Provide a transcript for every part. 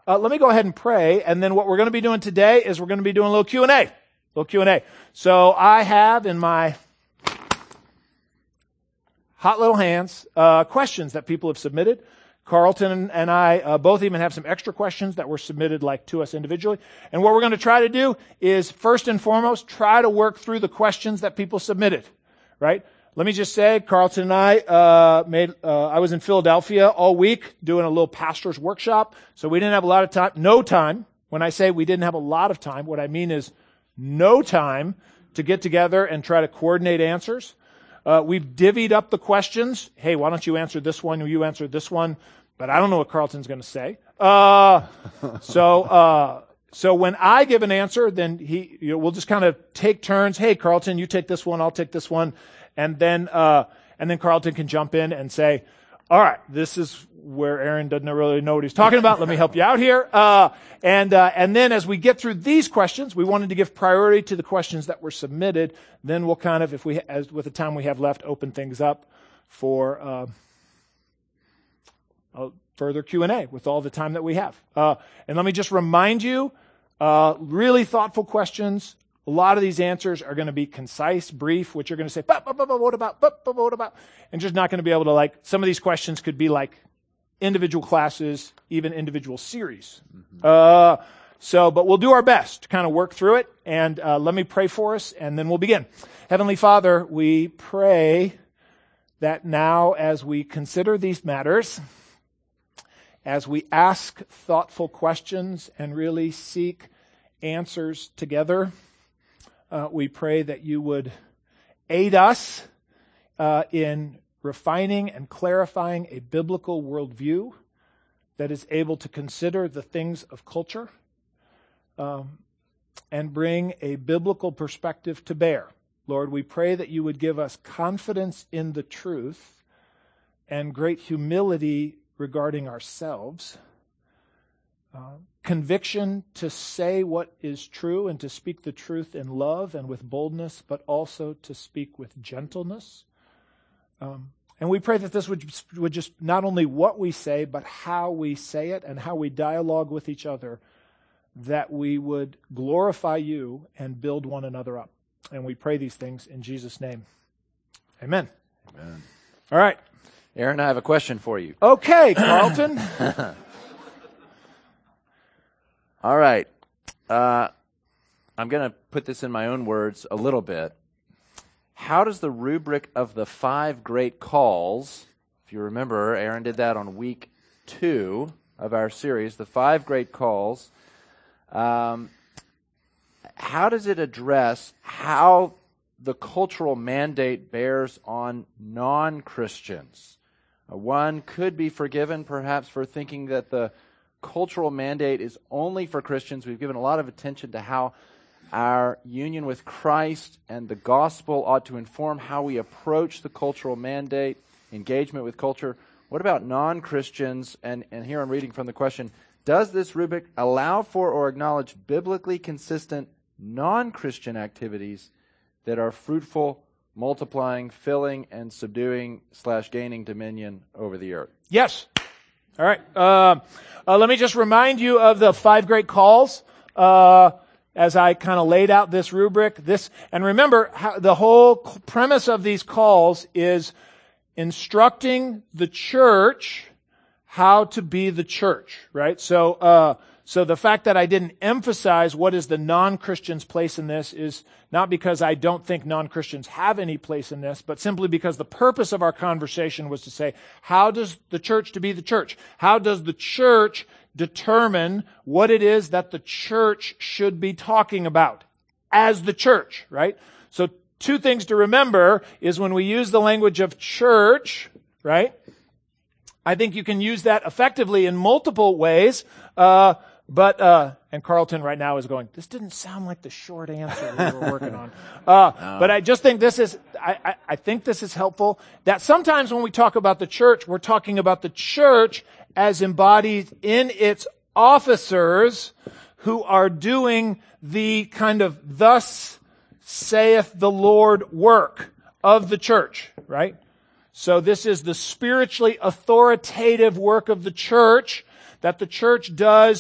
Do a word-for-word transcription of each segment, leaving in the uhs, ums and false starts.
uh, let me go ahead and pray, and then what we're going to be doing today is we're going to be doing a little Q and A. A little Q and A. So I have in my hot little hands uh, questions that people have submitted. Carlton and I uh, both even have some extra questions that were submitted like to us individually. And what we're going to try to do is, first and foremost, try to work through the questions that people submitted, right? Let me just say, Carlton and I uh, made. Uh, I was in Philadelphia all week doing a little pastor's workshop, so we didn't have a lot of time. No time. When I say we didn't have a lot of time, what I mean is no time to get together and try to coordinate answers. Uh, we've divvied up the questions. Hey, why don't you answer this one or you answer this one? But I don't know what Carlton's going to say. Uh, so, uh, so when I give an answer, then he, you know, we'll just kind of take turns. Hey, Carlton, you take this one, I'll take this one. And then, uh, and then Carlton can jump in and say, all right, this is where Aaron doesn't really know what he's talking about. Let me help you out here. Uh, and, uh, and then as we get through these questions, we wanted to give priority to the questions that were submitted. Then we'll kind of, if we, as with the time we have left, open things up for, uh, a further Q and A with all the time that we have. Uh, and let me just remind you, uh, really thoughtful questions. A lot of these answers are going to be concise, brief, which you're going to say, but, but, but, but, what about, but, but, what about, and just not going to be able to like, some of these questions could be like individual classes, even individual series. Mm-hmm. Uh, so, but we'll do our best to kind of work through it. And uh, let me pray for us, and then we'll begin. Heavenly Father, we pray that now as we consider these matters, as we ask thoughtful questions and really seek answers together, uh, we pray that you would aid us uh, in refining and clarifying a biblical worldview that is able to consider the things of culture um, and bring a biblical perspective to bear. Lord, we pray that you would give us confidence in the truth and great humility regarding ourselves, uh, conviction to say what is true and to speak the truth in love and with boldness, but also to speak with gentleness. Um, and we pray that this would, would just not only what we say, but how we say it and how we dialogue with each other, that we would glorify you and build one another up. And we pray these things in Jesus' name. Amen. Amen. All right. Aaron, I have a question for you. Okay, Carlton. All right. Uh, I'm going to put this in my own words a little bit. How does the rubric of the five great calls, if you remember, Aaron did that on week two of our series, the five great calls, um, how does it address how the cultural mandate bears on non-Christians? Uh, one could be forgiven perhaps for thinking that the cultural mandate is only for Christians. We've given a lot of attention to how our union with Christ and the gospel ought to inform how we approach the cultural mandate, engagement with culture. What about non-Christians? And, and here I'm reading from the question, does this rubric allow for or acknowledge biblically consistent non-Christian activities that are fruitful, multiplying, filling, and subduing slash gaining dominion over the earth? Yes. All right. Uh, uh, let me just remind you of the five great calls uh, as I kind of laid out this rubric. This, and remember, how, the whole premise of these calls is instructing the church how to be the church, right? So, uh, so the fact that I didn't emphasize what is the non-Christian's place in this is not because I don't think non-Christians have any place in this, but simply because the purpose of our conversation was to say, how does the church to be the church? How does the church determine what it is that the church should be talking about as the church, right? So two things to remember is when we use the language of church, right? I think you can use that effectively in multiple ways. Uh, but, uh, and Carlton right now is going, this didn't sound like the short answer we were working on. Uh, no. But I just think this is, I, I, I think this is helpful that sometimes when we talk about the church, we're talking about the church as embodied in its officers who are doing the kind of thus saith the Lord work of the church, right? So this is the spiritually authoritative work of the church that the church does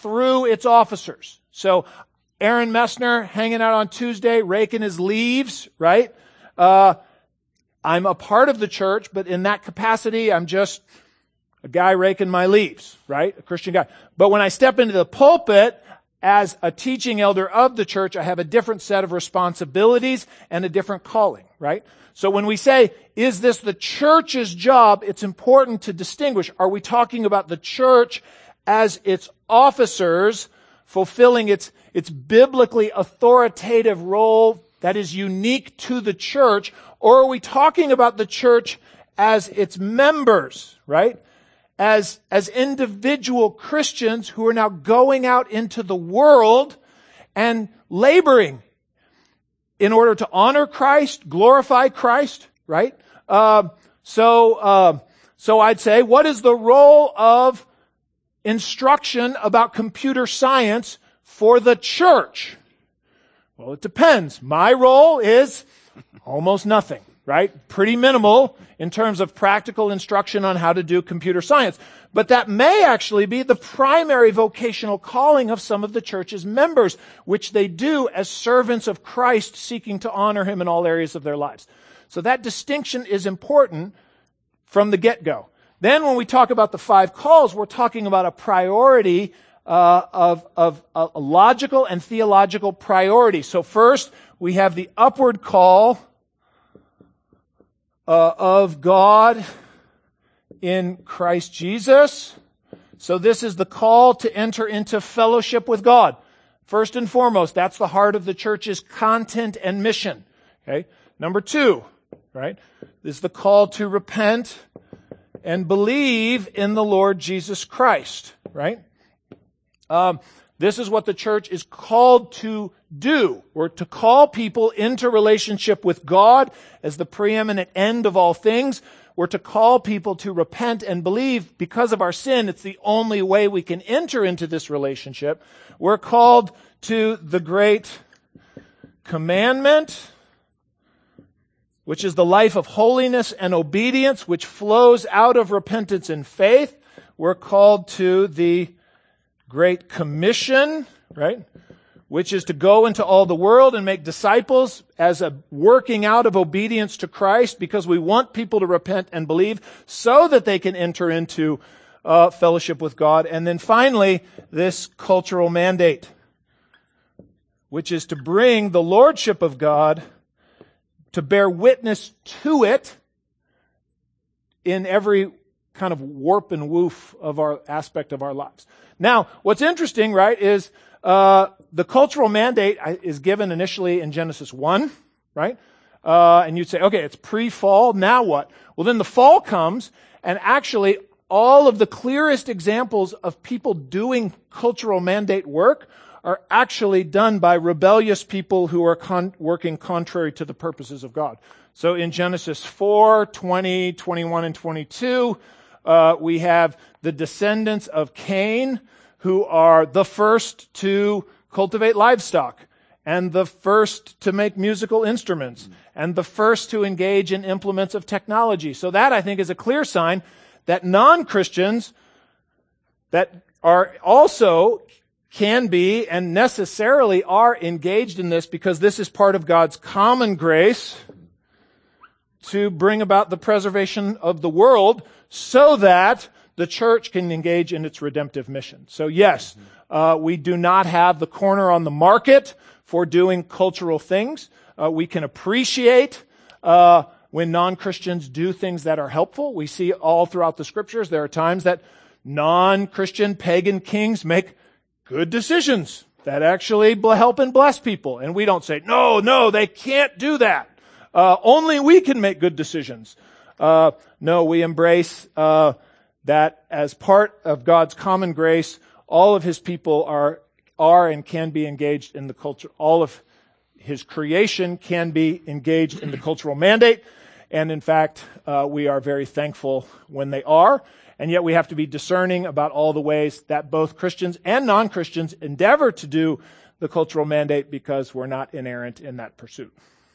through its officers. So Aaron Messner hanging out on Tuesday, raking his leaves, right? Uh, I'm a part of the church, but in that capacity, I'm just a guy raking my leaves, right? A Christian guy. But when I step into the pulpit as a teaching elder of the church, I have a different set of responsibilities and a different calling, right? So when we say, is this the church's job? It's important to distinguish. Are we talking about the church as its officers fulfilling its, its biblically authoritative role that is unique to the church? Or are we talking about the church as its members, right? As, as individual Christians who are now going out into the world and laboring in order to honor Christ, glorify Christ, right? Uh, so, uh, so I'd say, what is the role of instruction about computer science for the church? Well, it depends. My role is almost nothing, right? Pretty minimal in terms of practical instruction on how to do computer science. But that may actually be the primary vocational calling of some of the church's members, which they do as servants of Christ seeking to honor Him in all areas of their lives. So that distinction is important from the get-go. Then when we talk about the five calls, we're talking about a priority uh, of, of a logical and theological priority. So first, we have the upward call Uh, of God in Christ Jesus. So this is the call to enter into fellowship with God. First and foremost, that's the heart of the church's content and mission. Okay. Number two, right, is the call to repent and believe in the Lord Jesus Christ, right? Um, this is what the church is called to do. We're to call people into relationship with God as the preeminent end of all things. We're to call people to repent and believe because of our sin. It's the only way we can enter into this relationship. We're called to the great commandment, which is the life of holiness and obedience, which flows out of repentance and faith. We're called to the Great Commission, right? Which is to go into all the world and make disciples as a working out of obedience to Christ, because we want people to repent and believe so that they can enter into uh, fellowship with God. And then finally, this cultural mandate, which is to bring the lordship of God, to bear witness to it in every kind of warp and woof of our aspect of our lives. Now, what's interesting, right, is uh, the cultural mandate is given initially in Genesis one, right? Uh, and you'd say, okay, it's pre-fall, now what? Well, then the fall comes, and actually all of the clearest examples of people doing cultural mandate work are actually done by rebellious people who are con- working contrary to the purposes of God. So in Genesis four, twenty, twenty-one, and twenty-two, uh, we have the descendants of Cain, who are the first to cultivate livestock, and the first to make musical instruments, and the first to engage in implements of technology. So that, I think, is a clear sign that non-Christians that are also can be and necessarily are engaged in this, because this is part of God's common grace to bring about the preservation of the world so that the church can engage in its redemptive mission. So yes, uh, we do not have the corner on the market for doing cultural things. Uh, we can appreciate uh, when non-Christians do things that are helpful. We see all throughout the scriptures, there are times that non-Christian pagan kings make good decisions that actually help and bless people. And we don't say, no, no, they can't do that. Uh, only we can make good decisions. Uh, no, we embrace uh, that as part of God's common grace, all of His people are are and can be engaged in the culture. All of His creation can be engaged in the cultural mandate. And in fact, uh, we are very thankful when they are. And yet we have to be discerning about all the ways that both Christians and non-Christians endeavor to do the cultural mandate, because we're not inerrant in that pursuit.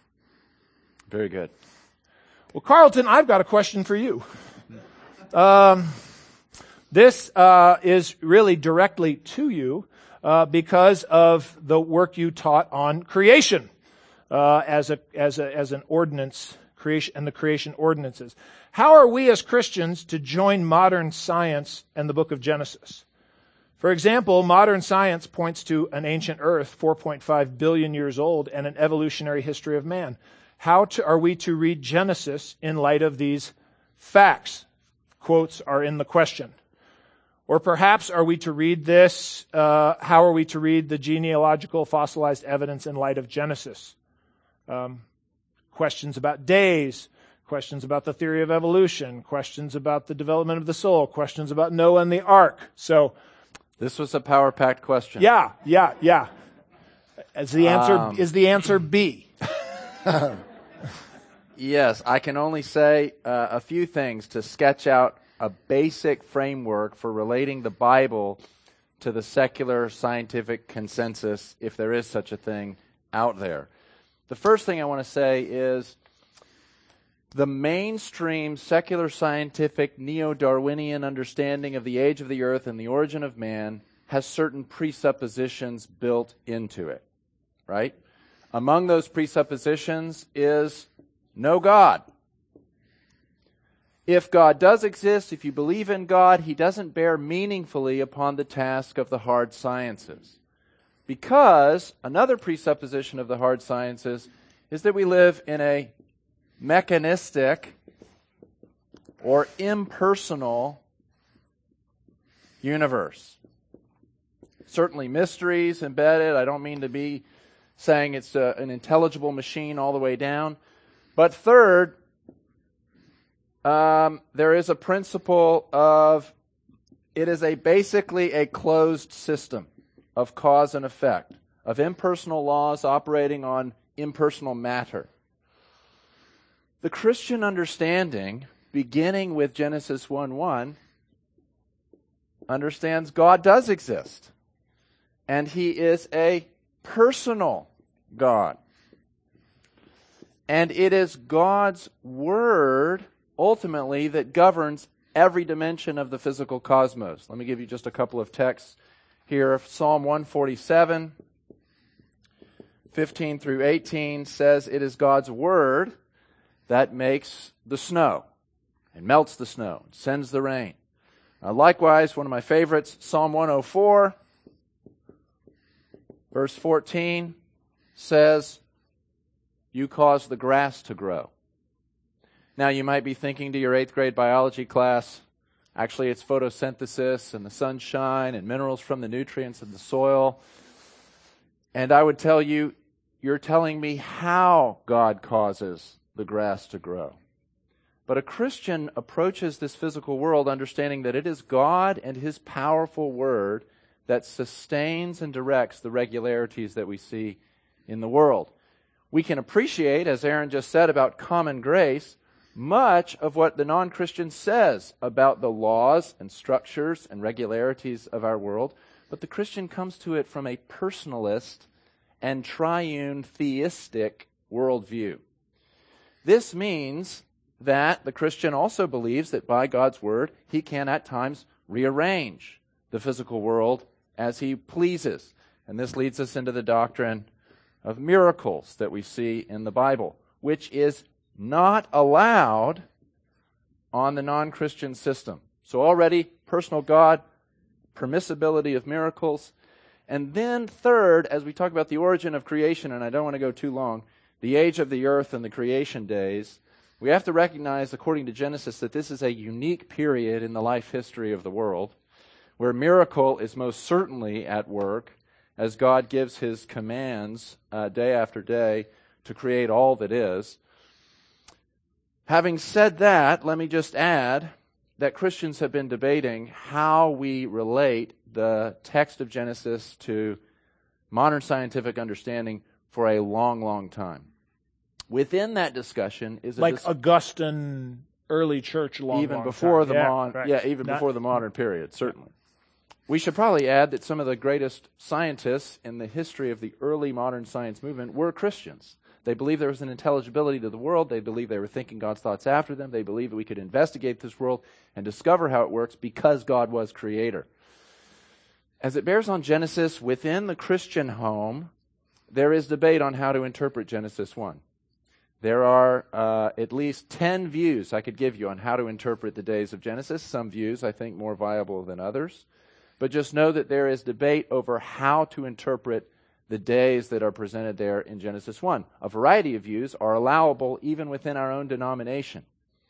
Very good. Well, Carlton, I've got a question for you. Um, This uh, is really directly to you uh, because of the work you taught on creation uh, as a as a as an ordinance creation and the creation ordinances. How are we as Christians to join modern science and the book of Genesis? For example, modern science points to an ancient Earth, four point five billion years old, and an evolutionary history of man. How to, are we to read Genesis in light of these facts? Quotes are in the question. Or perhaps are we to read this, uh, how are we to read the genealogical fossilized evidence in light of Genesis? Um, questions about days, questions about the theory of evolution, questions about the development of the soul, questions about Noah and the ark. So, this was a power-packed question. Yeah, yeah, yeah. Is the answer, Um, is the answer B? Yes, I can only say uh, a few things to sketch out a basic framework for relating the Bible to the secular scientific consensus, if there is such a thing out there. The first thing I want to say is the mainstream secular scientific neo-Darwinian understanding of the age of the earth and the origin of man has certain presuppositions built into it, right? Among those presuppositions is no God. If God does exist, if you believe in God, he doesn't bear meaningfully upon the task of the hard sciences. Because another presupposition of the hard sciences is that we live in a mechanistic or impersonal universe. Certainly mysteries embedded. I don't mean to be saying it's a, an intelligible machine all the way down. But third, um, there is a principle of it is a basically a closed system of cause and effect, of impersonal laws operating on impersonal matter. The Christian understanding, beginning with Genesis one one, understands God does exist. And he is a personal God. And it is God's Word, ultimately, that governs every dimension of the physical cosmos. Let me give you just a couple of texts here. Psalm one forty-seven, fifteen through eighteen says, it is God's Word that makes the snow and melts the snow, and sends the rain. Uh, likewise, one of my favorites, Psalm one oh four, verse fourteen, says, you cause the grass to grow. Now, you might be thinking to your eighth grade biology class, actually it's photosynthesis and the sunshine and minerals from the nutrients of the soil. And I would tell you, you're telling me how God causes the grass to grow. But a Christian approaches this physical world understanding that it is God and His powerful Word that sustains and directs the regularities that we see in the world. We can appreciate, as Aaron just said about common grace, much of what the non-Christian says about the laws and structures and regularities of our world, but the Christian comes to it from a personalist and triune theistic worldview. This means that the Christian also believes that by God's Word, He can at times rearrange the physical world as He pleases. And this leads us into the doctrine of miracles that we see in the Bible, which is not allowed on the non-Christian system. So already, personal God, permissibility of miracles. And then third, as we talk about the origin of creation, and I don't want to go too long, the age of the earth and the creation days, we have to recognize, according to Genesis, that this is a unique period in the life history of the world, where miracle is most certainly at work, as God gives His commands uh, day after day to create all that is. Having said that, let me just add that Christians have been debating how we relate the text of Genesis to modern scientific understanding for a long, long time. Within that discussion is a like dis- Augustine early church long, even long before time. the yeah, mon- right. yeah, even Not- before the modern period, certainly. We should probably add that some of the greatest scientists in the history of the early modern science movement were Christians. They believed there was an intelligibility to the world. They believed they were thinking God's thoughts after them. They believed that we could investigate this world and discover how it works because God was creator. As it bears on Genesis, within the Christian home, there is debate on how to interpret Genesis one. There are uh, at least ten views I could give you on how to interpret the days of Genesis. Some views, I think, more viable than others. But just know that there is debate over how to interpret the days that are presented there in Genesis one. A variety of views are allowable even within our own denomination.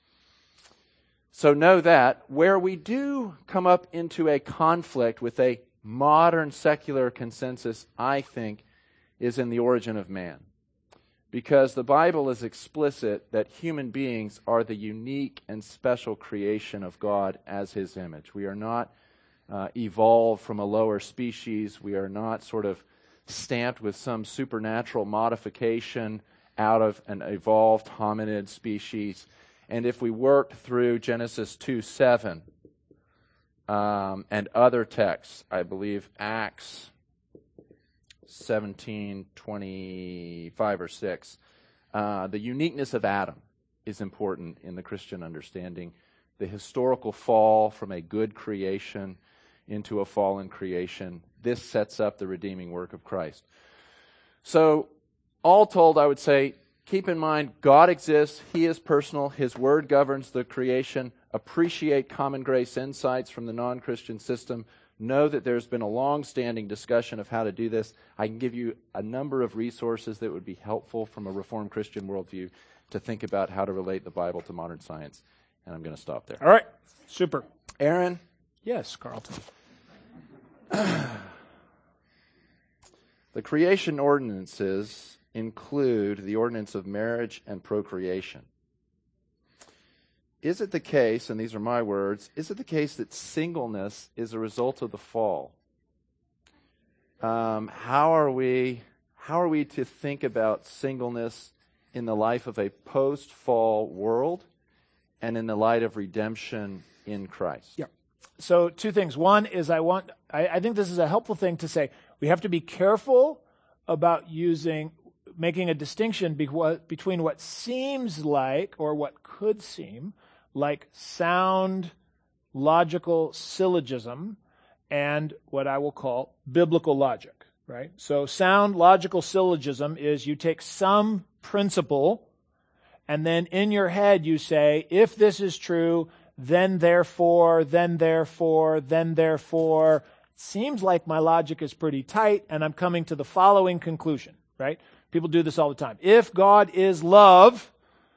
So know that where we do come up into a conflict with a modern secular consensus, I think, is in the origin of man. Because the Bible is explicit that human beings are the unique and special creation of God as His image. We are not uh, evolved from a lower species. We are not sort of stamped with some supernatural modification out of an evolved hominid species. And if we worked through Genesis two seven um, and other texts, I believe Acts seventeen twenty-five or six, uh, the uniqueness of Adam is important in the Christian understanding. The historical fall from a good creation into a fallen creation. This sets up the redeeming work of Christ. So, all told, I would say, keep in mind, God exists. He is personal. His word governs the creation. Appreciate common grace insights from the non-Christian system. Know that there's been a long-standing discussion of how to do this. I can give you a number of resources that would be helpful from a Reformed Christian worldview to think about how to relate the Bible to modern science. And I'm going to stop there. All right. Super. Aaron? Yes, Carlton. The creation ordinances include the ordinance of marriage and procreation. Is it the case, and these are my words, is it the case that singleness is a result of the fall? Um, how are we, how are we to think about singleness in the life of a post-fall world and in the light of redemption in Christ? Yeah. So two things. One is I want, I, I think this is a helpful thing to say. We have to be careful about using, making a distinction be what, between what seems like, or what could seem, like sound, logical syllogism and what I will call biblical logic, right? So sound, logical syllogism is you take some principle and then in your head you say, if this is true, then therefore, then therefore, then therefore. It seems like my logic is pretty tight and I'm coming to the following conclusion, right? People do this all the time. If God is love,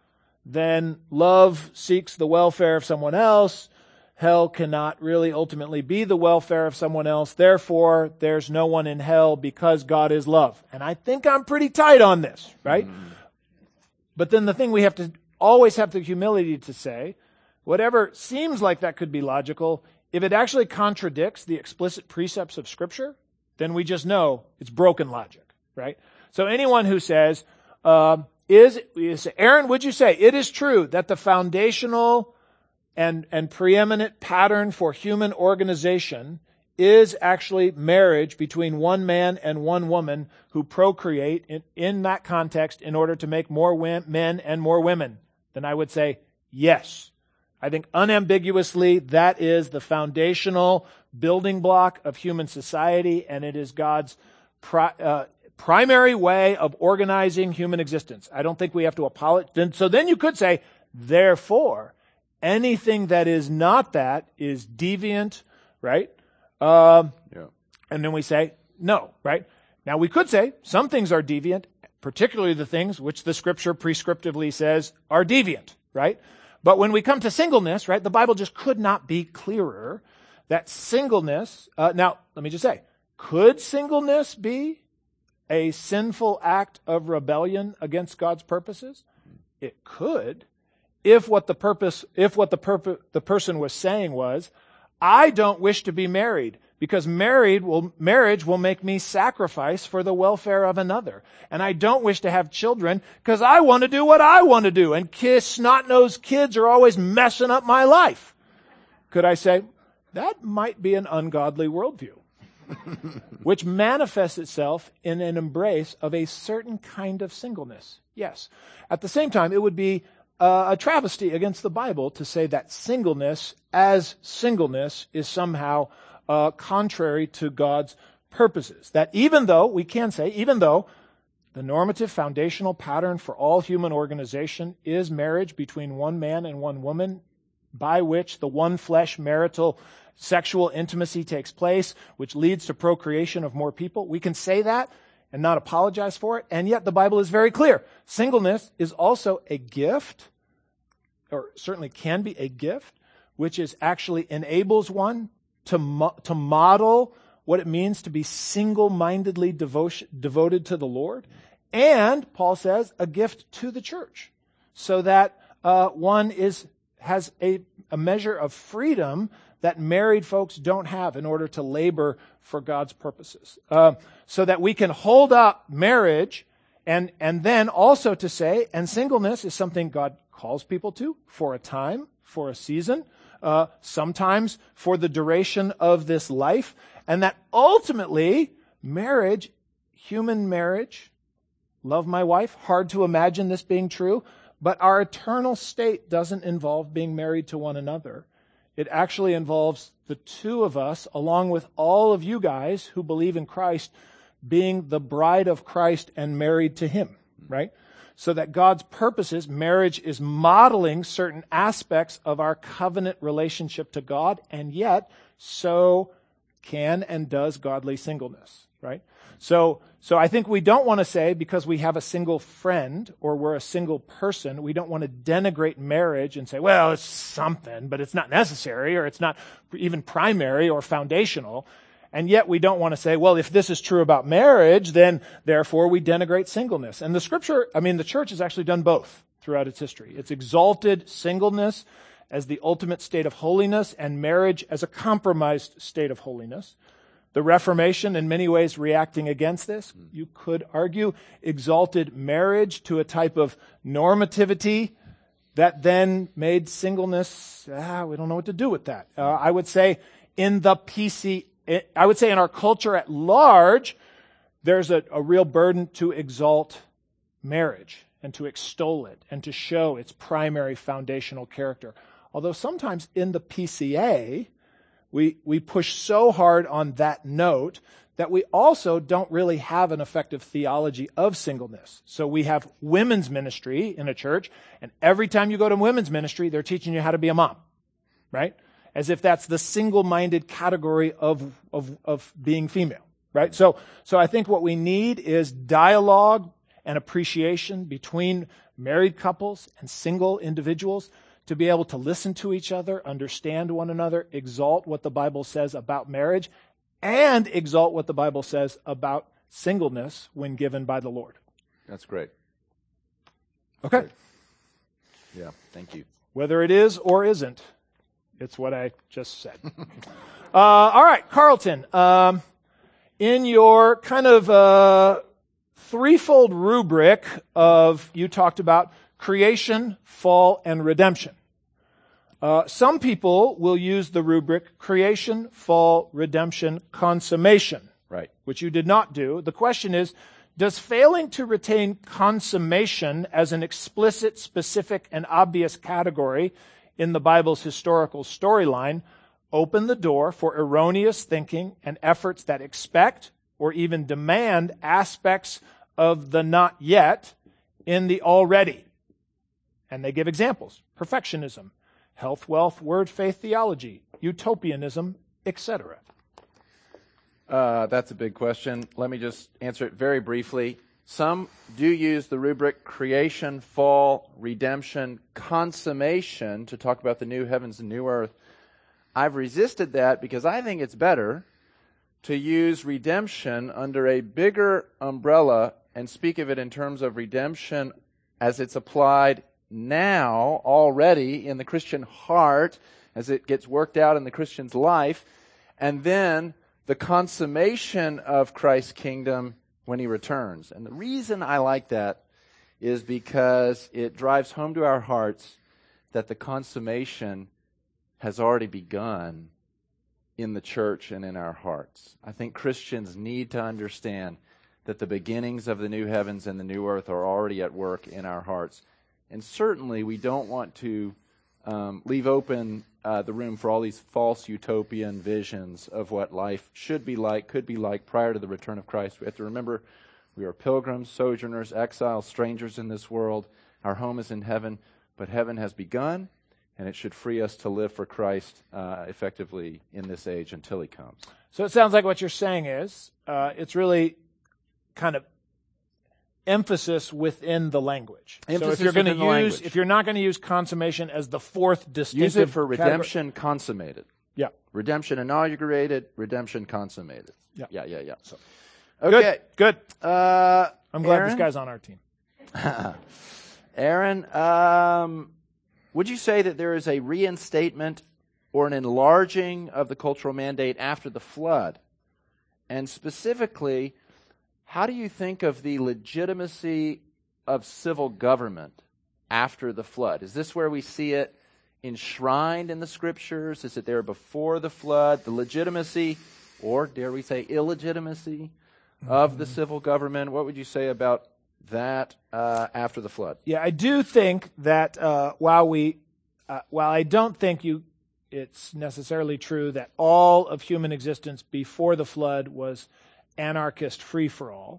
then love seeks the welfare of someone else. Hell cannot really ultimately be the welfare of someone else. Therefore, there's no one in hell because God is love. And I think I'm pretty tight on this, right? Mm. But then the thing we have to always have the humility to say, whatever seems like that could be logical, if it actually contradicts the explicit precepts of Scripture, then we just know it's broken logic, right? So anyone who says, uh, is, is, Aaron, would you say it is true that the foundational and, and preeminent pattern for human organization is actually marriage between one man and one woman who procreate in, in that context in order to make more men and more women? Then I would say yes. I think unambiguously that is the foundational building block of human society, and it is God's pri- uh, primary way of organizing human existence. I don't think we have to apologize. So then you could say, therefore, anything that is not that is deviant, right? Um, yeah. And then we say, no, right? Now we could say some things are deviant, particularly the things which the Scripture prescriptively says are deviant, right? But when we come to singleness, right, the Bible just could not be clearer that singleness, uh, now, let me just say, could singleness be a sinful act of rebellion against God's purposes? It could, if what the purpose, if what the purpose, the person was saying was, I don't wish to be married because married will, marriage will make me sacrifice for the welfare of another. And I don't wish to have children because I want to do what I want to do. And kids, snot-nosed kids are always messing up my life. Could I say, that might be an ungodly worldview, which manifests itself in an embrace of a certain kind of singleness. Yes. At the same time, it would be uh, a travesty against the Bible to say that singleness as singleness is somehow uh, contrary to God's purposes. That even though, we can say, even though the normative foundational pattern for all human organization is marriage between one man and one woman, by which the one flesh marital sexual intimacy takes place, which leads to procreation of more people. We can say that and not apologize for it, and yet the Bible is very clear. Singleness is also a gift, or certainly can be a gift, which is actually enables one to, mo- to model what it means to be single-mindedly devotion, devoted to the Lord, and, Paul says, a gift to the church, so that uh, one is has a, a measure of freedom that married folks don't have in order to labor for God's purposes. Uh, so that we can hold up marriage and, and then also to say, and singleness is something God calls people to for a time, for a season, uh, sometimes for the duration of this life, and that ultimately marriage, human marriage, love my wife, hard to imagine this being true, but our eternal state doesn't involve being married to one another. It actually involves the two of us, along with all of you guys who believe in Christ, being the bride of Christ and married to Him, right? So that God's purposes, marriage is modeling certain aspects of our covenant relationship to God, and yet so can and does godly singleness, right? So, so I think we don't want to say because we have a single friend or we're a single person, we don't want to denigrate marriage and say, well, it's something, but it's not necessary or it's not even primary or foundational. And yet we don't want to say, well, if this is true about marriage, then therefore we denigrate singleness. And the scripture, I mean, the church has actually done both throughout its history. It's exalted singleness as the ultimate state of holiness and marriage as a compromised state of holiness. The Reformation, in many ways, reacting against this, you could argue, exalted marriage to a type of normativity that then made singleness, ah, we don't know what to do with that. Uh, I would say in the P C, I would say in our culture at large, there's a, a real burden to exalt marriage and to extol it and to show its primary foundational character. Although sometimes in the P C A, We we push so hard on that note that we also don't really have an effective theology of singleness. So we have women's ministry in a church, and every time you go to women's ministry, they're teaching you how to be a mom, right? As if that's the single-minded category of of of being female, right? So so I think what we need is dialogue and appreciation between married couples and single individuals, to be able to listen to each other, understand one another, exalt what the Bible says about marriage, and exalt what the Bible says about singleness when given by the Lord. That's great. Okay. Great. Yeah, thank you. Whether it is or isn't, it's what I just said. uh, all right, Carlton, um, in your kind of uh, threefold rubric of, you talked about creation, fall, and redemption. Uh, some people will use the rubric creation, fall, redemption, consummation, right? Which you did not do. The question is, does failing to retain consummation as an explicit, specific, and obvious category in the Bible's historical storyline open the door for erroneous thinking and efforts that expect or even demand aspects of the not yet in the already? And they give examples: perfectionism, health, wealth, word, faith, theology, utopianism, et cetera. Uh, that's a big question. Let me just answer it very briefly. Some do use the rubric creation, fall, redemption, consummation to talk about the new heavens and new earth. I've resisted that because I think it's better to use redemption under a bigger umbrella and speak of it in terms of redemption as it's applied now already in the Christian heart, as it gets worked out in the Christian's life, and then the consummation of Christ's kingdom when He returns. And the reason I like that is because it drives home to our hearts that the consummation has already begun in the church and in our hearts. I think Christians need to understand that the beginnings of the new heavens and the new earth are already at work in our hearts. And certainly we don't want to um, leave open uh, the room for all these false utopian visions of what life should be like, could be like prior to the return of Christ. We have to remember we are pilgrims, sojourners, exiles, strangers in this world. Our home is in heaven, but heaven has begun, and it should free us to live for Christ uh, effectively in this age until he comes. So it sounds like what you're saying is uh, it's really kind of emphasis within the language. Emphasis so if you're going to within the use, language. if you're not going to use consummation as the fourth distinctive Use it for category- redemption consummated. Yeah. Redemption inaugurated, redemption consummated. Yeah. Yeah, yeah, yeah. So, Okay. Good. Good. Uh, I'm glad Aaron? this guy's on our team. Aaron, um, would you say that there is a reinstatement or an enlarging of the cultural mandate after the flood? And specifically, how do you think of the legitimacy of civil government after the flood? Is this where we see it enshrined in the Scriptures? Is it there before the flood? The legitimacy, or dare we say illegitimacy, mm-hmm. of the civil government? What would you say about that uh, after the flood? Yeah, I do think that uh, while we, uh, while I don't think you, it's necessarily true that all of human existence before the flood was anarchist free-for-all.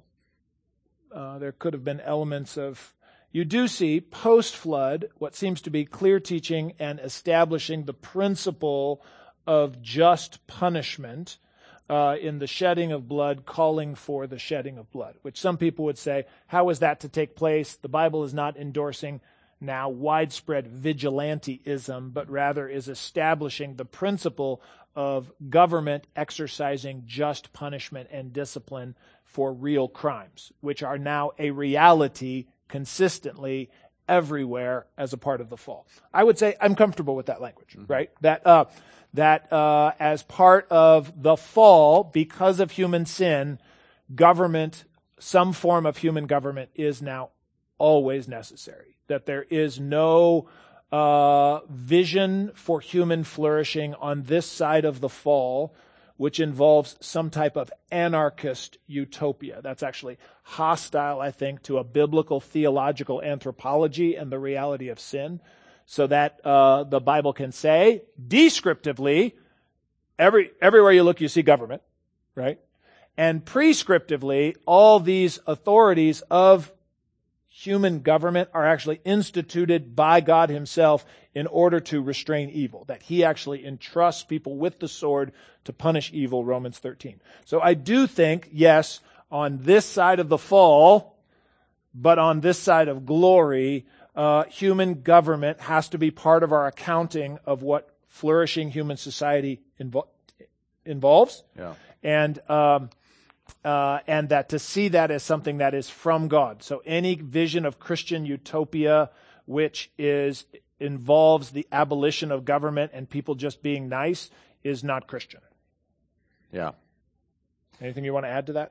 Uh, there could have been elements of, you do see post-flood what seems to be clear teaching and establishing the principle of just punishment uh, in the shedding of blood, calling for the shedding of blood, which some people would say, how is that to take place? The Bible is not endorsing now widespread vigilantism, but rather is establishing the principle of government exercising just punishment and discipline for real crimes, which are now a reality consistently everywhere as a part of the fall. I would say I'm comfortable with that language, mm-hmm. right? That uh, that uh, as part of the fall, because of human sin, government, some form of human government is now always necessary. That there is no uh, vision for human flourishing on this side of the fall, which involves some type of anarchist utopia. That's actually hostile, I think, to a biblical theological anthropology and the reality of sin. So that uh, the Bible can say, descriptively, every everywhere you look, you see government, right? And prescriptively, all these authorities of human government are actually instituted by God himself in order to restrain evil, that he actually entrusts people with the sword to punish evil, Romans thirteen. So I do think, yes, on this side of the fall, but on this side of glory, uh, human government has to be part of our accounting of what flourishing human society invo- involves. Yeah. And um Uh, and that to see that as something that is from God. So any vision of Christian utopia which is involves the abolition of government and people just being nice is not Christian. Yeah. Anything you want to add to that?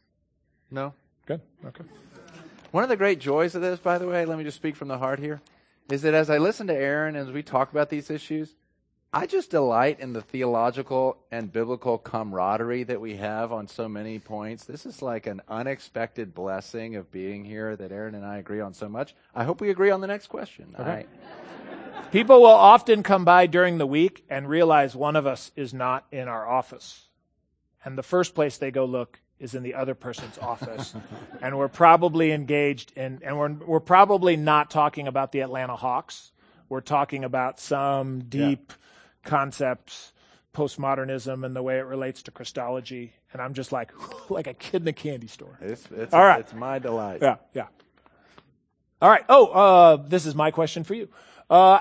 No. Good. Okay. One of the great joys of this, by the way, let me just speak from the heart here, is that as I listen to Aaron, as we talk about these issues, I just delight in the theological and biblical camaraderie that we have on so many points. This is like an unexpected blessing of being here that Aaron and I agree on so much. I hope we agree on the next question. Okay. I, People will often come by during the week and realize one of us is not in our office. And the first place they go look is in the other person's office. And we're probably engaged in, and we're, we're probably not talking about the Atlanta Hawks. We're talking about some deep yeah. concepts, postmodernism, and the way it relates to Christology. And I'm just like, like a kid in a candy store. It's, it's, All right. It's my delight. Yeah, yeah. All right. Oh, uh, this is my question for you. Uh,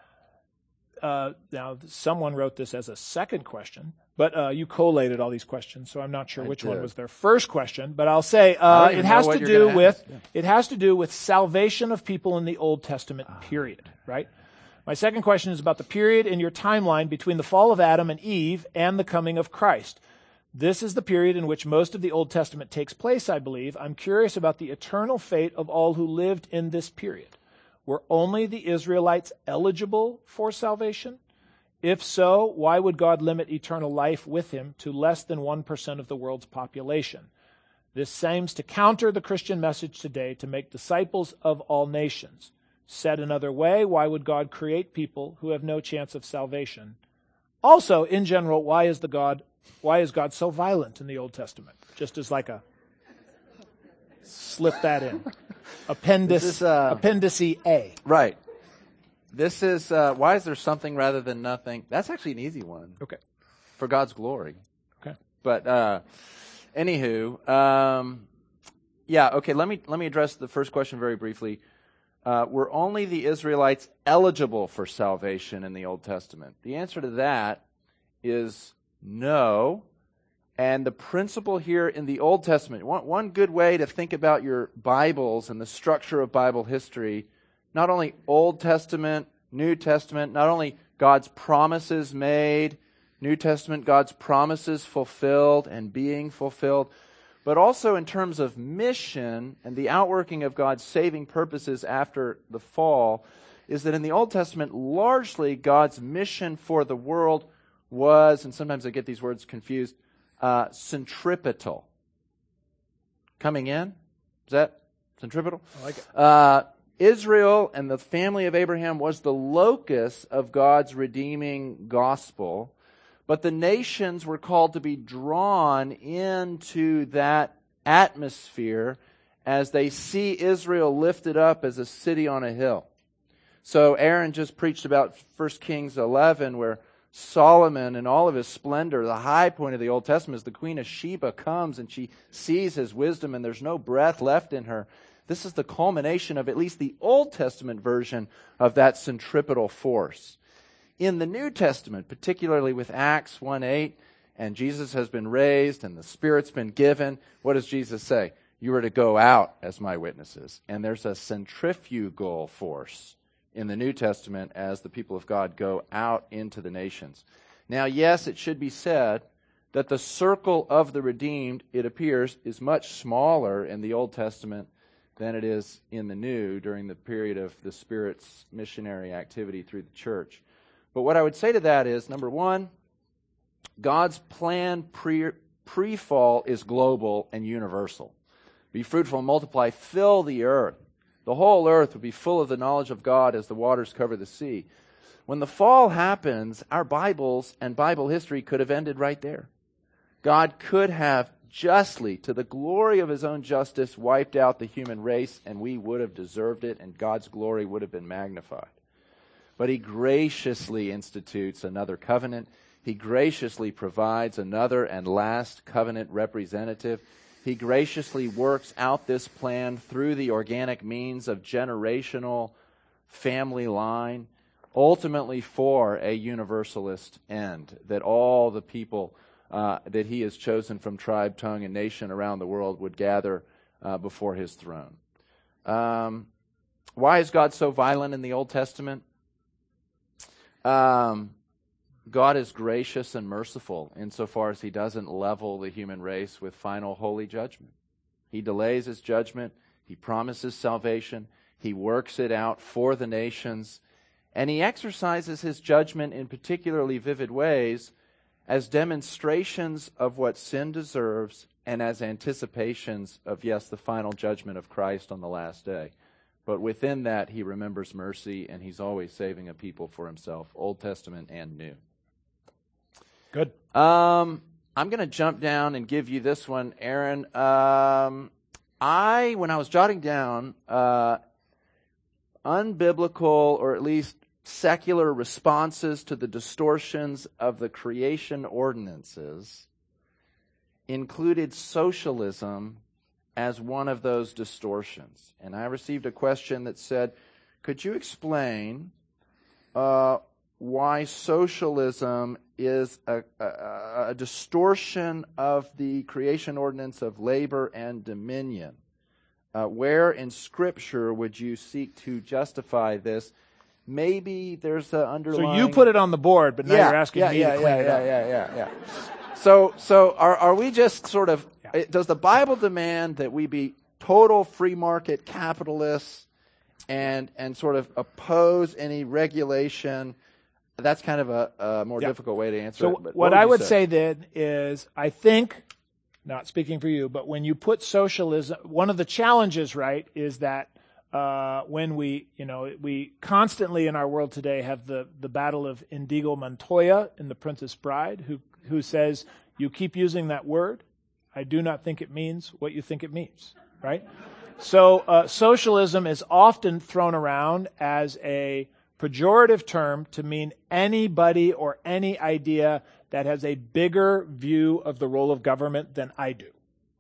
uh, now, someone wrote this as a second question, but uh, you collated all these questions, so I'm not sure I which did. one was their first question. But I'll say uh, I don't it even has know what to you're do gonna with ask. Yeah. it has to do with salvation of people in the Old Testament period, right? My second question is about the period in your timeline between the fall of Adam and Eve and the coming of Christ. This is the period in which most of the Old Testament takes place, I believe. I'm curious about the eternal fate of all who lived in this period. Were only the Israelites eligible for salvation? If so, why would God limit eternal life with him to less than one percent of the world's population? This seems to counter the Christian message today to make disciples of all nations. Said another way, why would God create people who have no chance of salvation? Also, in general, why is the God why is God so violent in the Old Testament? Just as like a slip that in. Appendix This is, uh, Appendice A. Right. This is, uh, why is there something rather than nothing? That's actually an easy one. Okay. For God's glory. Okay. But, uh, anywho, um, yeah, okay, let me, let me address the first question very briefly. Uh, were only the Israelites eligible for salvation in the Old Testament? The answer to that is no. And the principle here in the Old Testament, one, one good way to think about your Bibles and the structure of Bible history, not only Old Testament, New Testament, not only God's promises made, New Testament, God's promises fulfilled and being fulfilled, but also in terms of mission and the outworking of God's saving purposes after the fall, is that in the Old Testament, largely God's mission for the world was, and sometimes I get these words confused, uh, centripetal. Coming in? Is that centripetal? I like it. Uh, Israel and the family of Abraham was the locus of God's redeeming gospel, but the nations were called to be drawn into that atmosphere as they see Israel lifted up as a city on a hill. So Aaron just preached about First Kings eleven, where Solomon in all of his splendor, the high point of the Old Testament, is the Queen of Sheba comes and she sees his wisdom and there's no breath left in her. This is the culmination of at least the Old Testament version of that centripetal force. In the New Testament, particularly with Acts one eight, and Jesus has been raised and the Spirit's been given, what does Jesus say? You are to go out as my witnesses. And there's a centrifugal force in the New Testament as the people of God go out into the nations. Now, yes, it should be said that the circle of the redeemed, it appears, is much smaller in the Old Testament than it is in the New during the period of the Spirit's missionary activity through the church. But what I would say to that is, number one, God's plan pre, pre-fall is global and universal. Be fruitful and multiply, fill the earth. The whole earth would be full of the knowledge of God as the waters cover the sea. When the fall happens, our Bibles and Bible history could have ended right there. God could have justly, to the glory of his own justice, wiped out the human race, and we would have deserved it, and God's glory would have been magnified. But he graciously institutes another covenant. He graciously provides another and last covenant representative. He graciously works out this plan through the organic means of generational family line, ultimately for a universalist end, that all the people uh, that he has chosen from tribe, tongue, and nation around the world would gather uh, before his throne. Um, why is God so violent in the Old Testament? Um, God is gracious and merciful insofar as he doesn't level the human race with final holy judgment. He delays his judgment. He promises salvation. He works it out for the nations. And he exercises his judgment in particularly vivid ways as demonstrations of what sin deserves and as anticipations of, yes, the final judgment of Christ on the last day. But within that, he remembers mercy, and he's always saving a people for himself, Old Testament and New. Good. Um, I'm going to jump down and give you this one, Aaron. Um, I, when I was jotting down uh, unbiblical, or at least secular responses to the distortions of the creation ordinances, included socialism as one of those distortions. And I received a question that said, could you explain uh, why socialism is a, a, a distortion of the creation ordinance of labor and dominion? Uh, where in Scripture would you seek to justify this? Maybe there's an underlying... So you put it on the board, but now yeah, you're asking yeah, me yeah, to clean yeah, it yeah, up. Yeah, yeah, yeah, yeah. So, so are, are we just sort of... Yeah. Does the Bible demand that we be total free market capitalists and and sort of oppose any regulation that's kind of a, a more Yeah. difficult way to answer So it. But what would I you would say then is, I think, not speaking for you, but when you put socialism, one of the challenges, right, is that uh, when we, you know, we constantly in our world today have the, the battle of Indigo Montoya in The Princess Bride, who who says, you keep using that word, I do not think it means what you think it means, right? So uh, socialism is often thrown around as a pejorative term to mean anybody or any idea that has a bigger view of the role of government than I do.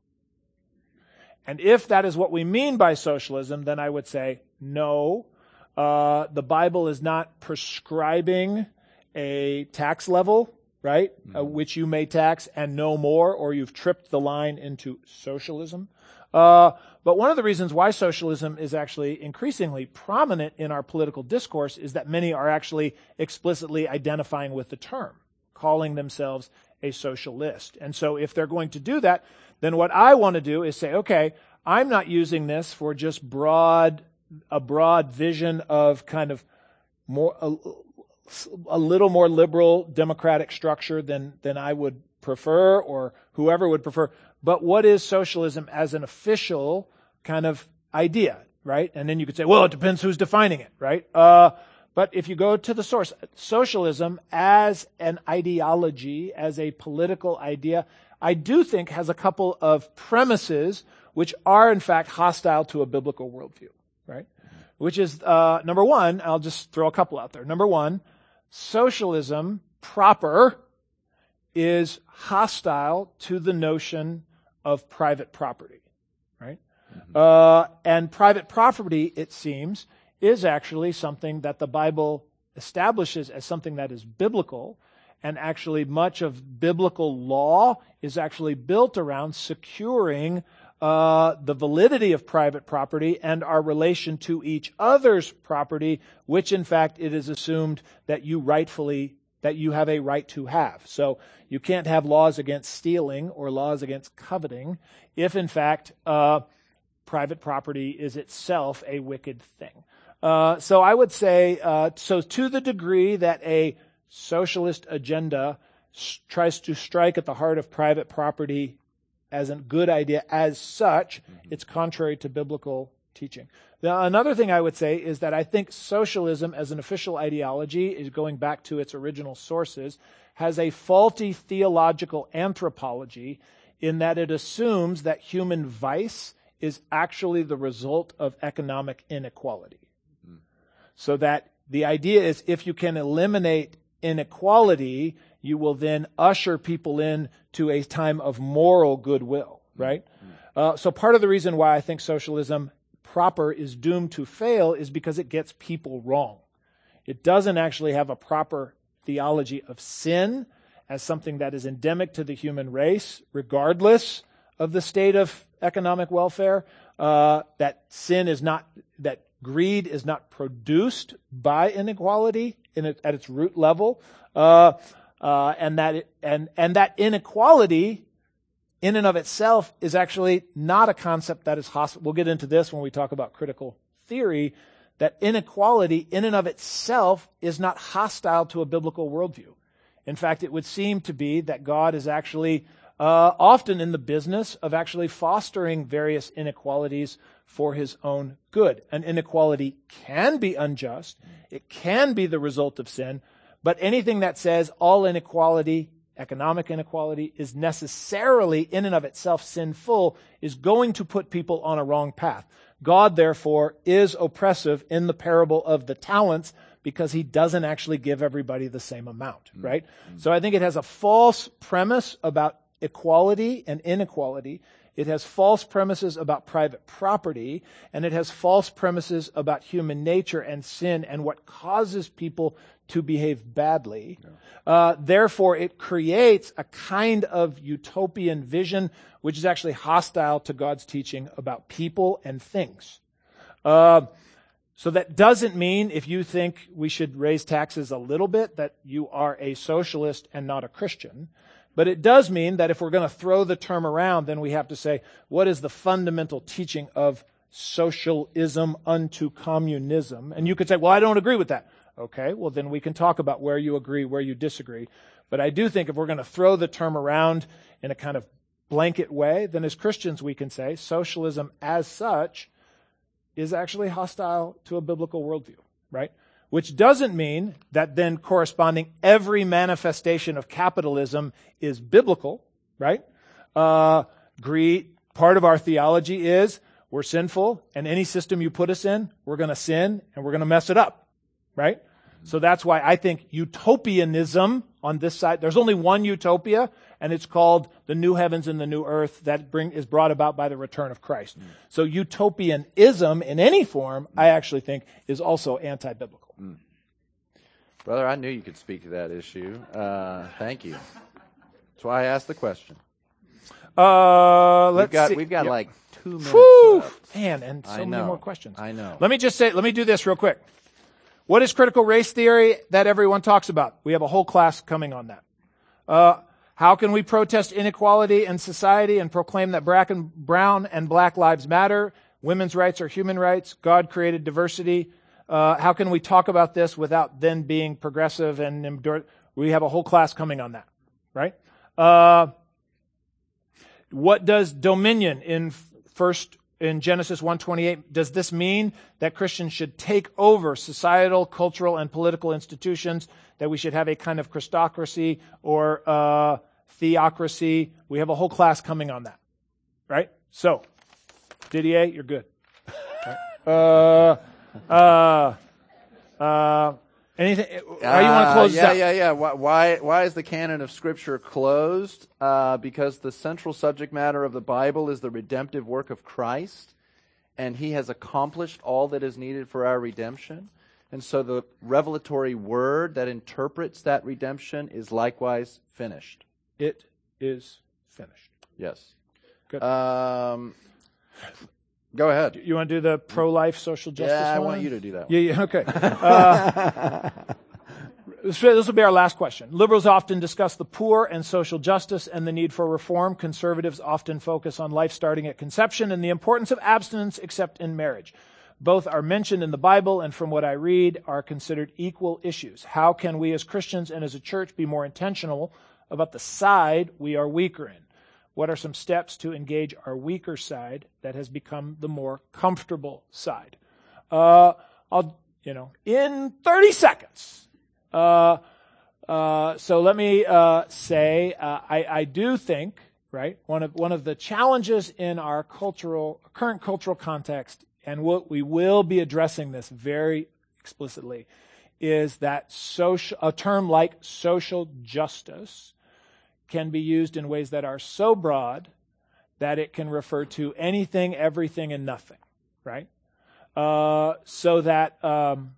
And if that is what we mean by socialism, then I would say, no, uh, the Bible is not prescribing a tax level, right, mm-hmm. uh, which you may tax and no more, or you've tripped the line into socialism. Uh, but one of the reasons why socialism is actually increasingly prominent in our political discourse is that many are actually explicitly identifying with the term, calling themselves a socialist. And so if they're going to do that, then what I want to do is say, okay, I'm not using this for just broad, a broad vision of kind of more, a, a little more liberal democratic structure than, than I would prefer or whoever would prefer. But what is socialism as an official kind of idea, right? And then you could say, well, it depends who's defining it, right? Uh, but if you go to the source, socialism as an ideology, as a political idea, I do think has a couple of premises which are in fact hostile to a biblical worldview, right? Which is, uh, number one, I'll just throw a couple out there. Number one, socialism proper is hostile to the notion of private property, right? Mm-hmm. Uh, and private property, it seems, is actually something that the Bible establishes as something that is biblical, and actually much of biblical law is actually built around securing uh, the validity of private property and our relation to each other's property, which in fact it is assumed that you rightfully that you have a right to have. So you can't have laws against stealing or laws against coveting if, in fact, uh, private property is itself a wicked thing. Uh, so I would say, uh, so to the degree that a socialist agenda s- tries to strike at the heart of private property as a good idea as such, mm-hmm. it's contrary to biblical teaching. Now, another thing I would say is that I think socialism as an official ideology, is going back to its original sources, has a faulty theological anthropology in that it assumes that human vice is actually the result of economic inequality. Mm. So that the idea is if you can eliminate inequality, you will then usher people in to a time of moral goodwill, right? Mm. Uh, so part of the reason why I think socialism proper is doomed to fail is because it gets people wrong. It doesn't actually have a proper theology of sin as something that is endemic to the human race, regardless of the state of economic welfare, uh, that sin is not, that greed is not produced by inequality in it, at its root level, uh, uh, and that it, and and that inequality in and of itself is actually not a concept that is hostile. We'll get into this when we talk about critical theory, that inequality in and of itself is not hostile to a biblical worldview. In fact, it would seem to be that God is actually uh, often in the business of actually fostering various inequalities for his own good. An inequality can be unjust. It can be the result of sin. But anything that says all inequality, economic inequality, is necessarily in and of itself sinful is going to put people on a wrong path. God, therefore, is oppressive in the parable of the talents because he doesn't actually give everybody the same amount, right? Mm-hmm. So I think it has a false premise about equality and inequality. It has false premises about private property, and it has false premises about human nature and sin and what causes people to behave badly. Yeah. Uh, therefore, it creates a kind of utopian vision which is actually hostile to God's teaching about people and things. Uh, so that doesn't mean if you think we should raise taxes a little bit that you are a socialist and not a Christian. But it does mean that if we're going to throw the term around, then we have to say, what is the fundamental teaching of socialism unto communism? And you could say, well, I don't agree with that. Okay, well then we can talk about where you agree, where you disagree. But I do think if we're going to throw the term around in a kind of blanket way, then as Christians we can say socialism as such is actually hostile to a biblical worldview, right? Which doesn't mean that then corresponding every manifestation of capitalism is biblical, right? Uh, greed, part of our theology is we're sinful, and any system you put us in, we're going to sin, and we're going to mess it up, right? So that's why I think utopianism on this side, there's only one utopia, and it's called the new heavens and the new earth that bring, is brought about by the return of Christ. Mm. So utopianism in any form, I actually think, is also anti-biblical. Mm. Brother, I knew you could speak to that issue. Uh, thank you. That's why I asked the question. Uh, let's we've got, see. We've got yep. like two minutes Whew, left. Man, and so I many know. more questions. I know. Let me just say, let me do this real quick. What is critical race theory that everyone talks about? We have a whole class coming on that. Uh, how can we protest inequality in society and proclaim that black and brown and black lives matter? Women's rights are human rights. God created diversity. Uh, how can we talk about this without then being progressive and endure? We have a whole class coming on that, right? Uh, what does dominion in first in Genesis one twenty-eight, does this mean that Christians should take over societal, cultural, and political institutions, that we should have a kind of Christocracy or uh, theocracy? We have a whole class coming on that, right? So, Didier, you're good. uh, uh, uh, anything? How you want to close uh, yeah, this out? Yeah, yeah, yeah. Why, why is the canon of Scripture closed? Uh, because the central subject matter of the Bible is the redemptive work of Christ, and He has accomplished all that is needed for our redemption. And so the revelatory word that interprets that redemption is likewise finished. It is finished. Yes. Good. Um, go ahead. You want to do the pro-life social justice Yeah, I one? want you to do that one. Yeah, yeah, okay. Uh, this will be our last question. Liberals often discuss the poor and social justice and the need for reform. Conservatives often focus on life starting at conception and the importance of abstinence except in marriage. Both are mentioned in the Bible and from what I read are considered equal issues. How can we as Christians and as a church be more intentional about the side we are weaker in? What are some steps to engage our weaker side that has become the more comfortable side? Uh, I'll, you know, in thirty seconds. Uh, uh, so let me uh, say, uh, I, I do think, right, one of one of the challenges in our cultural current cultural context, and what we will be addressing this very explicitly, is that social a term like social justice can be used in ways that are so broad that it can refer to anything, everything, and nothing, right? Uh, so that, um,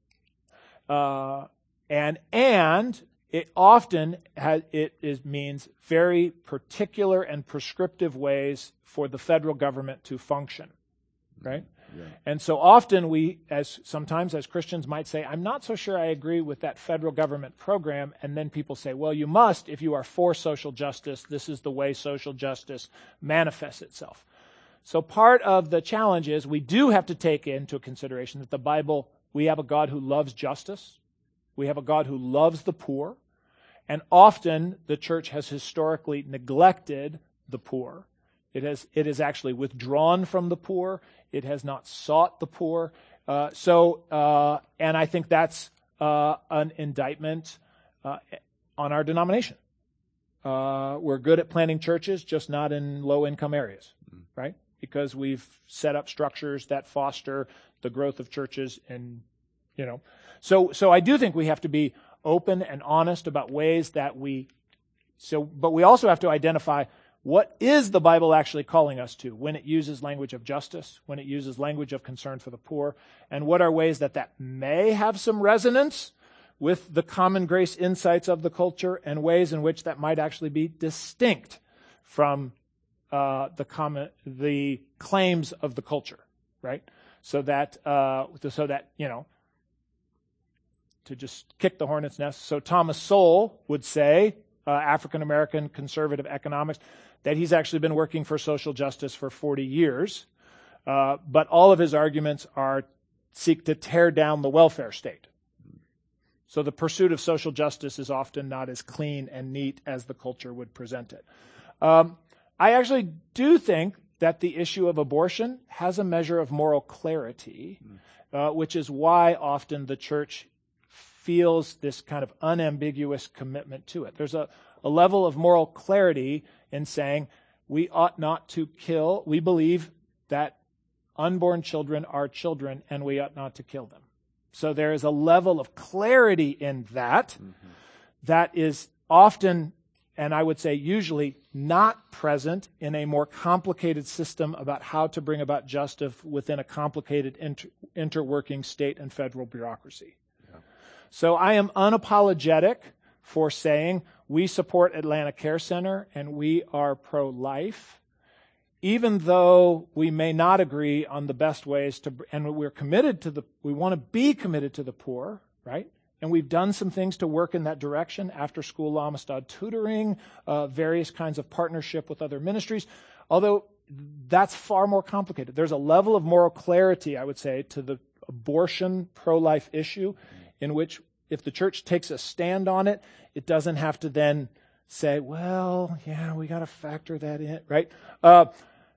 uh, and and it often has, it is, means very particular and prescriptive ways for the federal government to function, right? Yeah. And so often we, as sometimes as Christians might say, I'm not so sure I agree with that federal government program. And then people say, well, you must if you are for social justice. This is the way social justice manifests itself. So part of the challenge is we do have to take into consideration that the Bible, we have a God who loves justice. We have a God who loves the poor. And often the church has historically neglected the poor. It has, it has actually withdrawn from the poor. It has not sought the poor. Uh, so, uh, and I think that's uh, an indictment uh, on our denomination. Uh, we're good at planting churches, just not in low-income areas, mm-hmm. right? Because we've set up structures that foster the growth of churches, and you know, so so I do think we have to be open and honest about ways that we. So, but we also have to identify. What is the Bible actually calling us to when it uses language of justice, when it uses language of concern for the poor, and what are ways that that may have some resonance with the common grace insights of the culture, and ways in which that might actually be distinct from uh, the common, the claims of the culture, right? So that, uh, so that you know, to just kick the hornet's nest. So Thomas Sowell would say, uh, African American conservative economics, that he's actually been working for social justice for forty years, uh, but all of his arguments are seek to tear down the welfare state, So the pursuit of social justice is often not as clean and neat as the culture would present it. Um, I actually do think that the issue of abortion has a measure of moral clarity, mm. uh, which is why often the church feels this kind of unambiguous commitment to it. There's a, a level of moral clarity in saying we ought not to kill. We believe that unborn children are children and we ought not to kill them. So there is a level of clarity in that mm-hmm. that is often, and I would say usually, not present in a more complicated system about how to bring about justice within a complicated inter- interworking state and federal bureaucracy. Yeah. So I am unapologetic for saying we support Atlanta Care Center and we are pro-life, even though we may not agree on the best ways to, and we're committed to the, we want to be committed to the poor, right? And we've done some things to work in that direction, after school Amistad tutoring, uh, various kinds of partnership with other ministries, although that's far more complicated. There's a level of moral clarity, I would say, to the abortion pro-life issue in which if the church takes a stand on it, it doesn't have to then say, well, yeah, we got to factor that in, right? Uh,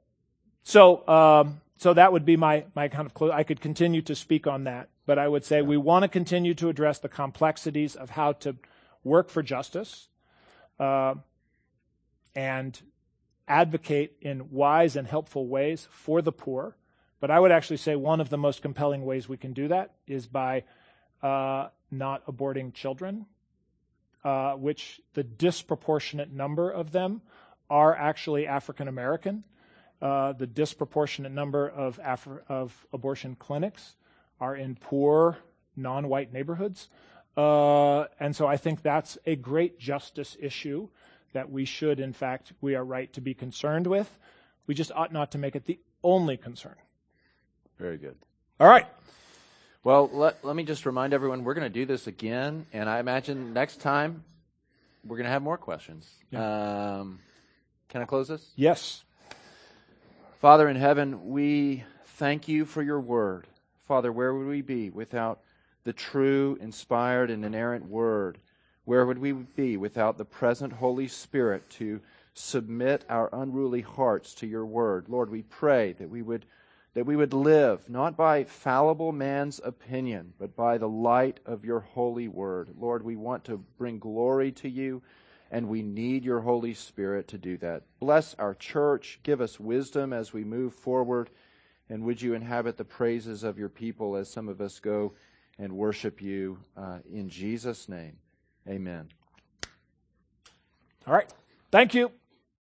So, um, so that would be my, my kind of clue. I could continue to speak on that, but I would say we want to continue to address the complexities of how to work for justice, uh, and advocate in wise and helpful ways for the poor. But I would actually say one of the most compelling ways we can do that is by uh, not aborting children, uh, which the disproportionate number of them are actually African American. Uh, the disproportionate number of, Afri- of abortion clinics are in poor, non-white neighborhoods. Uh, and so I think that's a great justice issue that we should, in fact, we are right to be concerned with. We just ought not to make it the only concern. Very good. All right. Well, let, let me just remind everyone, we're going to do this again, and I imagine next time we're going to have more questions. Yeah. Um, can I close this? Yes. Father in heaven, we thank you for your word. Father, where would we be without the true, inspired, and inerrant word? Where would we be without the present Holy Spirit to submit our unruly hearts to your word? Lord, we pray that we would that we would live not by fallible man's opinion, but by the light of your holy word. Lord, we want to bring glory to you, and we need your Holy Spirit to do that. Bless our church. Give us wisdom as we move forward. And would you inhabit the praises of your people as some of us go and worship you uh, in Jesus' name. Amen. All right. Thank you.